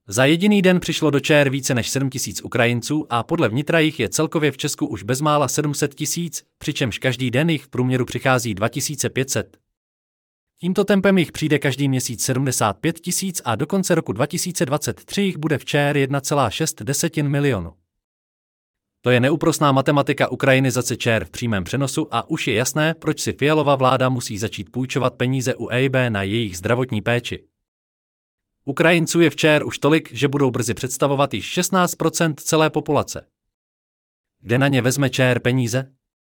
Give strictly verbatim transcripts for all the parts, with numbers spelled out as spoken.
Za jediný den přišlo do ČR více než sedm tisíc Ukrajinců a podle vnitra jich je celkově v Česku už bezmála sedm set tisíc, přičemž každý den jich v průměru přichází dva tisíce pět set. Tímto tempem jich přijde každý měsíc sedmdesát pět tisíc a do konce roku dva tisíce dvacet tři jich bude v ČR jedna celá šest milionu. To je neúprosná matematika ukrajinizace ČR v přímém přenosu a už je jasné, proč si Fialova vláda musí začít půjčovat peníze u E I B na jejich zdravotní péči. Ukrajinců je v ČR už tolik, že budou brzy představovat již šestnáct procent celé populace. Kde na ně vezme ČR peníze?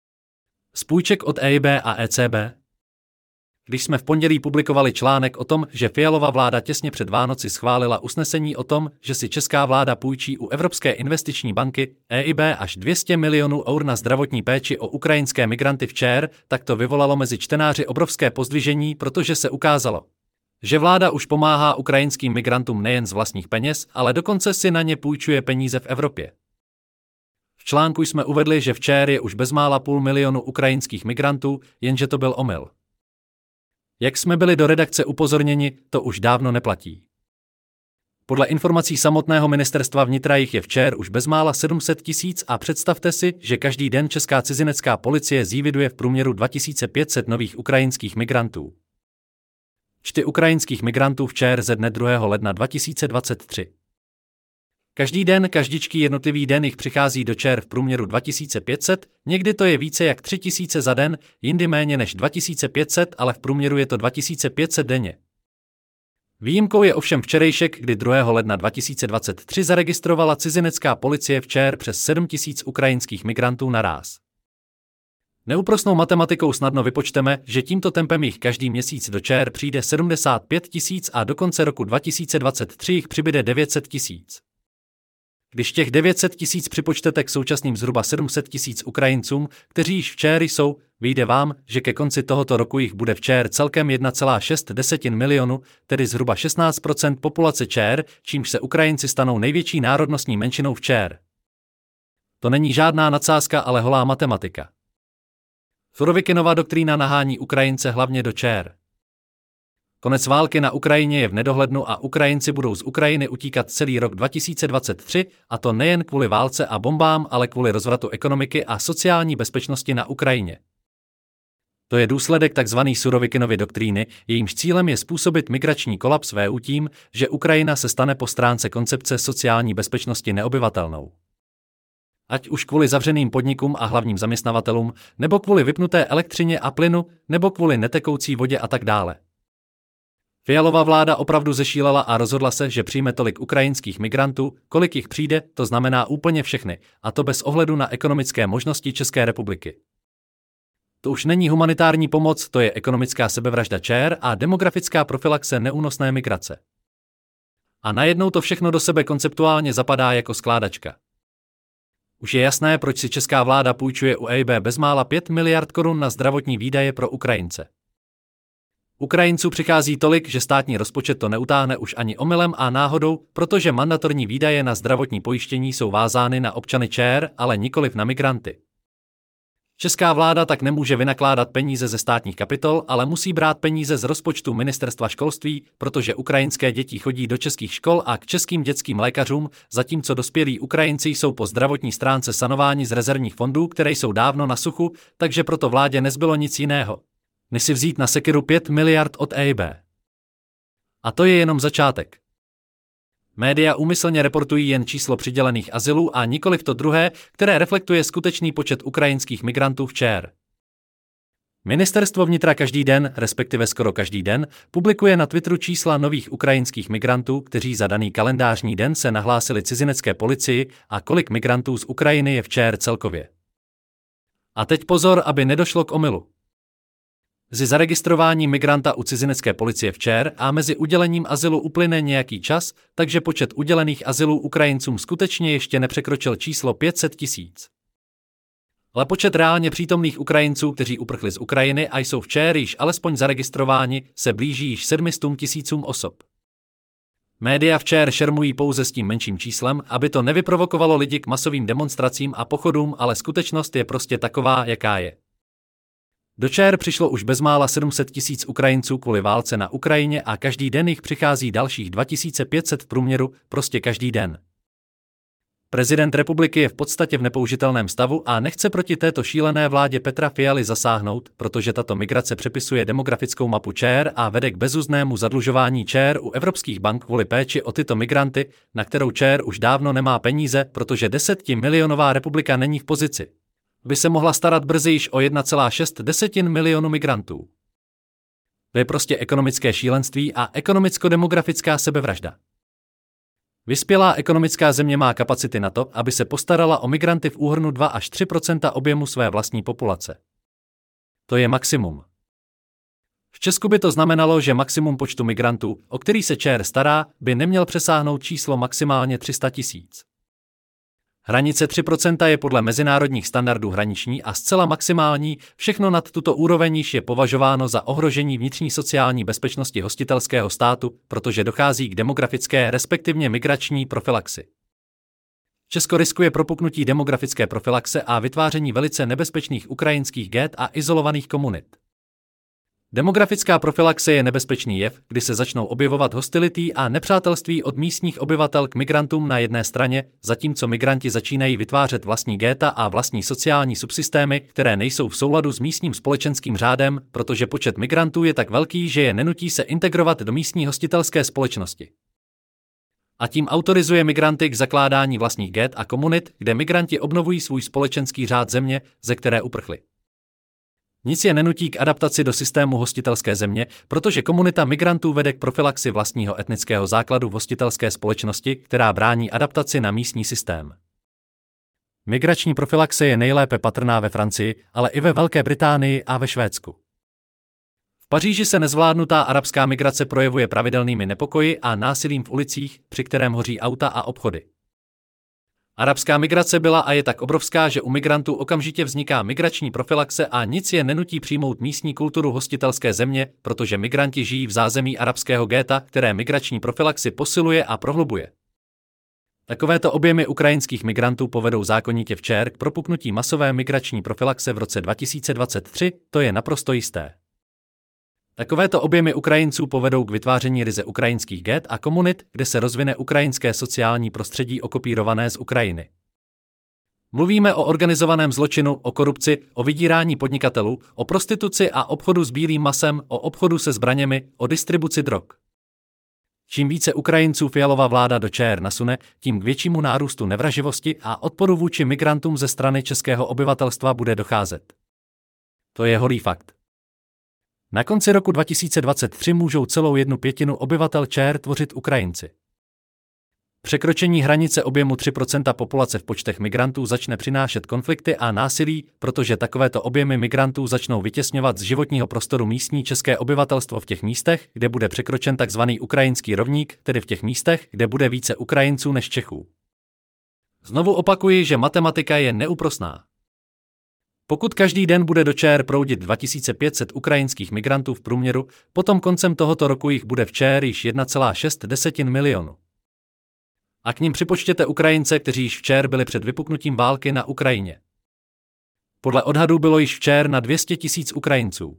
Z půjček od E I B a E C B? Když jsme v pondělí publikovali článek o tom, že Fialova vláda těsně před Vánoci schválila usnesení o tom, že si česká vláda půjčí u Evropské investiční banky E I B až dvě stě milionů eur na zdravotní péči o ukrajinské migranty v ČR, tak to vyvolalo mezi čtenáři obrovské pozdvižení, protože se ukázalo, že vláda už pomáhá ukrajinským migrantům nejen z vlastních peněz, ale dokonce si na ně půjčuje peníze v Evropě. V článku jsme uvedli, že v ČR je už bezmála půl milionu ukrajinských migrantů, jenže to byl omyl. Jak jsme byli do redakce upozorněni, to už dávno neplatí. Podle informací samotného ministerstva vnitra jich je v ČR už bezmála sedm set tisíc a představte si, že každý den česká cizinecká policie zíviduje v průměru dva tisíce pět set nových ukrajinských migrantů. Čty ukrajinských migrantů v ČR ze dne druhého ledna dva tisíce dvacet tři. Každý den, každičký jednotlivý den jich přichází do ČR v průměru dva tisíce pět set, někdy to je více jak tři tisíce za den, jindy méně než dva tisíce pět set, ale v průměru je to dva tisíce pět set denně. Výjimkou je ovšem včerejšek, kdy druhého ledna dva tisíce dvacet tři zaregistrovala cizinecká policie v ČR přes sedm tisíc ukrajinských migrantů naráz. Neúprosnou matematikou snadno vypočteme, že tímto tempem jich každý měsíc do ČR přijde sedmdesát pět tisíc a do konce roku dva tisíce dvacet tři jich přibyde devět set tisíc. Když těch devět set tisíc připočtete k současným zhruba sedm set tisíc Ukrajincům, kteří již v ČR jsou, vyjde vám, že ke konci tohoto roku jich bude v ČR celkem jedna celá šest milionu, tedy zhruba šestnáct procent populace ČR, čímž se Ukrajinci stanou největší národnostní menšinou v ČR. To není žádná nadsázka, ale holá matematika. Surovikinova doktrína nahání Ukrajince hlavně do ČR. Konec války na Ukrajině je v nedohlednu a Ukrajinci budou z Ukrajiny utíkat celý rok dva tisíce dvacet tři, a to nejen kvůli válce a bombám, ale kvůli rozvratu ekonomiky a sociální bezpečnosti na Ukrajině. To je důsledek tzv. Surovikinovy doktríny, jejímž cílem je způsobit migrační kolaps V U tím, že Ukrajina se stane po stránce koncepce sociální bezpečnosti neobyvatelnou. Ať už kvůli zavřeným podnikům a hlavním zaměstnavatelům, nebo kvůli vypnuté elektřině a plynu, nebo kvůli netekoucí vodě a tak dále. Fialova vláda opravdu zešílela a rozhodla se, že přijme tolik ukrajinských migrantů, kolik jich přijde, to znamená úplně všechny, a to bez ohledu na ekonomické možnosti České republiky. To už není humanitární pomoc, to je ekonomická sebevražda ČR a demografická profilaxe neúnosné migrace. A najednou to všechno do sebe konceptuálně zapadá jako skládačka. Už je jasné, proč si česká vláda půjčuje u E I B bezmála pět miliard korun na zdravotní výdaje pro Ukrajince. Ukrajinců přichází tolik, že státní rozpočet to neutáhne už ani omylem a náhodou, protože mandatorní výdaje na zdravotní pojištění jsou vázány na občany ČR, ale nikoliv na migranty. Česká vláda tak nemůže vynakládat peníze ze státních kapitol, ale musí brát peníze z rozpočtu ministerstva školství, protože ukrajinské děti chodí do českých škol a k českým dětským lékařům, zatímco dospělí Ukrajinci jsou po zdravotní stránce sanováni z rezervních fondů, které jsou dávno na suchu, takže proto vládě nezbylo nic jiného, než si vzít na sekeru pět miliard od E I B. A to je jenom začátek. Média úmyslně reportují jen číslo přidělených azylů a nikoliv to druhé, které reflektuje skutečný počet ukrajinských migrantů v ČR. Ministerstvo vnitra každý den, respektive skoro každý den, publikuje na Twitteru čísla nových ukrajinských migrantů, kteří za daný kalendářní den se nahlásili cizinecké policii, a kolik migrantů z Ukrajiny je v ČR celkově. A teď pozor, aby nedošlo k omylu. Mezi zaregistrováním migranta u cizinecké policie v ČR a mezi udělením azylu uplyne nějaký čas, takže počet udělených azylů Ukrajincům skutečně ještě nepřekročil číslo pět set tisíc. Ale počet reálně přítomných Ukrajinců, kteří uprchli z Ukrajiny a jsou v ČR již alespoň zaregistrováni, se blíží již sedm set tisícům osob. Média v ČR šermují pouze s tím menším číslem, aby to nevyprovokovalo lidi k masovým demonstracím a pochodům, ale skutečnost je prostě taková, jaká je. Do ČR přišlo už bezmála sedm set tisíc Ukrajinců kvůli válce na Ukrajině a každý den jich přichází dalších dva tisíce pět set v průměru, prostě každý den. Prezident republiky je v podstatě v nepoužitelném stavu a nechce proti této šílené vládě Petra Fialy zasáhnout, protože tato migrace přepisuje demografickou mapu ČR a vede k bezúznému zadlužování ČR u evropských bank kvůli péči o tyto migranty, na kterou ČR už dávno nemá peníze, protože desetimilionová republika není v pozici, by se mohla starat brzy již o jedna celá šest milionu migrantů. To je prostě ekonomické šílenství a ekonomicko-demografická sebevražda. Vyspělá ekonomická země má kapacity na to, aby se postarala o migranty v úhrnu dva až tři procenta objemu své vlastní populace. To je maximum. V Česku by to znamenalo, že maximum počtu migrantů, o který se ČR stará, by neměl přesáhnout číslo maximálně tři sta tisíc. Hranice tři procenta je podle mezinárodních standardů hraniční a zcela maximální, všechno nad tuto úroveň již je považováno za ohrožení vnitřní sociální bezpečnosti hostitelského státu, protože dochází k demografické respektive migrační profilaxi. Česko riskuje propuknutí demografické profilaxe a vytváření velice nebezpečných ukrajinských ghett a izolovaných komunit. Demografická profilaxe je nebezpečný jev, kdy se začnou objevovat hostility a nepřátelství od místních obyvatel k migrantům na jedné straně, zatímco migranti začínají vytvářet vlastní ghetta a vlastní sociální subsystémy, které nejsou v souladu s místním společenským řádem, protože počet migrantů je tak velký, že je nenutí se integrovat do místní hostitelské společnosti. A tím autorizuje migranty k zakládání vlastních ghett a komunit, kde migranti obnovují svůj společenský řád země, ze které uprchli. Nic je nenutí k adaptaci do systému hostitelské země, protože komunita migrantů vede k profilaxi vlastního etnického základu v hostitelské společnosti, která brání adaptaci na místní systém. Migrační profilaxe je nejlépe patrná ve Francii, ale i ve Velké Británii a ve Švédsku. V Paříži se nezvládnutá arabská migrace projevuje pravidelnými nepokoji a násilím v ulicích, při kterém hoří auta a obchody. Arabská migrace byla a je tak obrovská, že u migrantů okamžitě vzniká migrační profilaxe a nic je nenutí přijmout místní kulturu hostitelské země, protože migranti žijí v zázemí arabského ghetta, které migrační profilaxi posiluje a prohlubuje. Takovéto objemy ukrajinských migrantů povedou zákonitě v ČR k propuknutí masové migrační profilaxe v roce dva tisíce dvacet tři, to je naprosto jisté. Takovéto objemy Ukrajinců povedou k vytváření ryze ukrajinských ghett a komunit, kde se rozvine ukrajinské sociální prostředí okopírované z Ukrajiny. Mluvíme o organizovaném zločinu, o korupci, o vydírání podnikatelů, o prostituci a obchodu s bílým masem, o obchodu se zbraněmi, o distribuci drog. Čím více Ukrajinců Fialova vláda do ČR nasune, tím k většímu nárůstu nevraživosti a odporu vůči migrantům ze strany českého obyvatelstva bude docházet. To je holý fakt. Na konci roku dva tisíce dvacet tři můžou celou jednu pětinu obyvatel ČR tvořit Ukrajinci. Překročení hranice objemu tři procenta populace v počtech migrantů začne přinášet konflikty a násilí, protože takovéto objemy migrantů začnou vytěsňovat z životního prostoru místní české obyvatelstvo v těch místech, kde bude překročen tzv. Ukrajinský rovník, tedy v těch místech, kde bude více Ukrajinců než Čechů. Znovu opakuji, že matematika je neúprosná. Pokud každý den bude do ČR proudit dva tisíce pět set ukrajinských migrantů v průměru, potom koncem tohoto roku jich bude v ČR již jedna celá šest milionu. A k nim připočtěte Ukrajince, kteří již v ČR byli před vypuknutím války na Ukrajině. Podle odhadů bylo již v ČR na dvě stě tisíc Ukrajinců.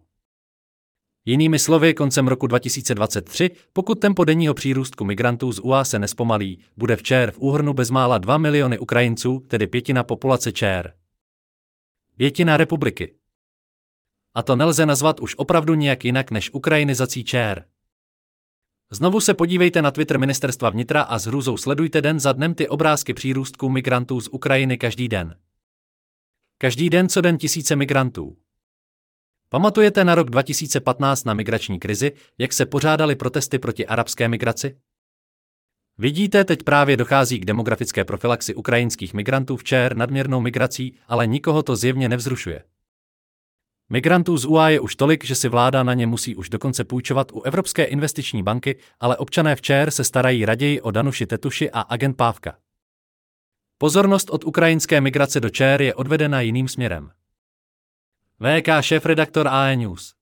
Jinými slovy, koncem roku dva tisíce dvacet tři, pokud tempo denního přírůstku migrantů z U A se nespomalí, bude v ČR v úhrnu bezmála dva miliony Ukrajinců, tedy pětina populace ČR. Pětina republiky. A to nelze nazvat už opravdu nijak jinak než ukrajinizací ČR. Znovu se podívejte na Twitter ministerstva vnitra a s hrůzou sledujte den za dnem ty obrázky přírůstků migrantů z Ukrajiny každý den. Každý den co den tisíce migrantů. Pamatujete na rok dva tisíce patnáct na migrační krizi, jak se pořádaly protesty proti arabské migraci? Vidíte, teď právě dochází k demografické profilaxi ukrajinských migrantů v ČR nadměrnou migrací, ale nikoho to zjevně nevzrušuje. Migrantů z U A je už tolik, že si vláda na ně musí už dokonce půjčovat u Evropské investiční banky, ale občané v ČR se starají raději o Danuši Tetuši a agent Pávka. Pozornost od ukrajinské migrace do ČR je odvedena jiným směrem. V K šéfredaktor A E News.